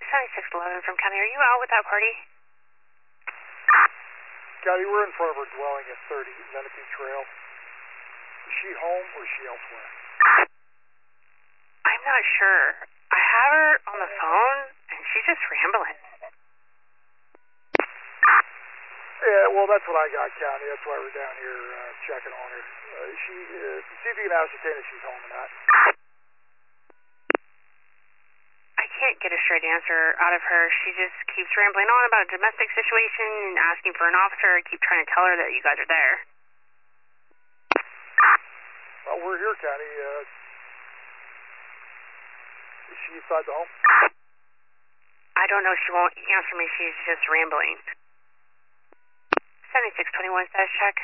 7611 from County. Are you out with that party? County, we're in front of her dwelling at 30 Menifee Trail. Is she home or is she elsewhere? I'm not sure. I have her on the phone, and she's just rambling. Yeah, well, that's what I got, County. That's why we're down here checking on her. See if you can ascertain if she's home or not. I can't get a straight answer out of her. She just keeps rambling on about a domestic situation and asking for an officer. I keep trying to tell her that you guys are there. Well, we're here, County. Is she inside the home? I don't know. She won't answer me. She's just rambling. 7621 status check.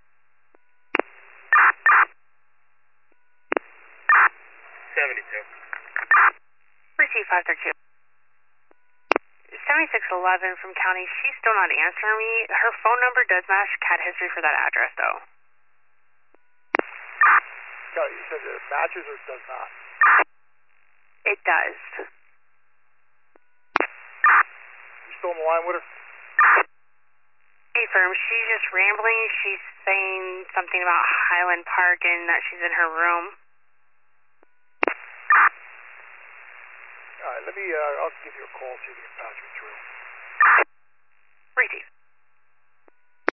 72. Receive 532. 7611 from County. She's still not answering me. Her phone number does match cat history for that address, though. County, you said it matches or does not? It does. You still on the line with her? Hey, firm. She's just rambling. She's saying something about Highland Park and that she's in her room. All right, I'll give you a call, see if you can patch me